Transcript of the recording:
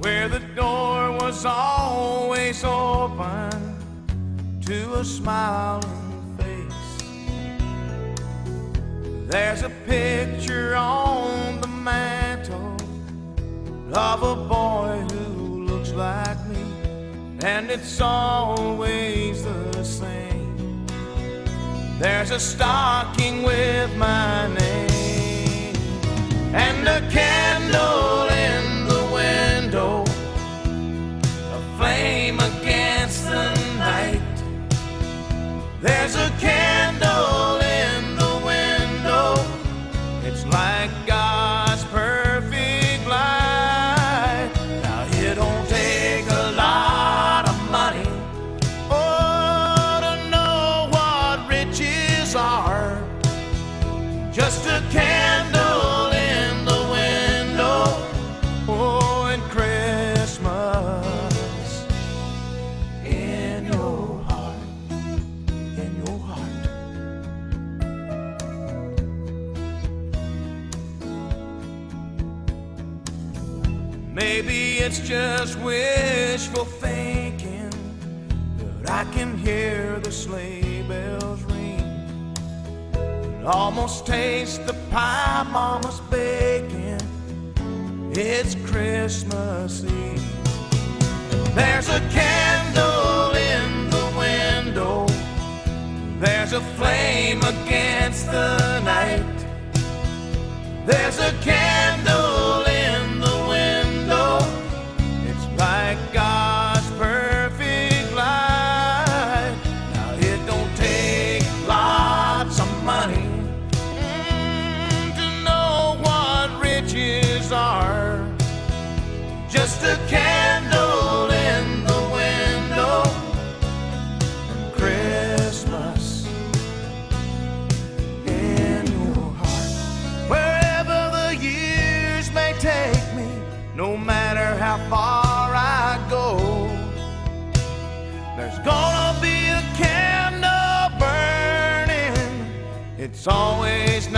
where the door was always open to a smiling face. There's a picture on the mantle of a boy who looks like me, and it's always the same. There's a stocking with my name and a candle in the window, a flame against the night. There's a candle in the window, it's like God's perfect light. Now it don't take a lot of money, oh, to know what riches are. Just a candle in the window, oh, and Christmas in your heart, in your heart. Maybe it's just wishful thinking, but I can hear the sleigh bells ring, almost taste the pie Mama's baking. It's Christmas Eve. There's a candle in the window, there's a flame against the night. There's a candle in the window, it's like God's perfect light. Now it don't take lots of money to know what riches are. Just a candle in the window and Christmas in your heart. Wherever the years may take me, no matter how far I go, there's gonna be a candle burning. It's always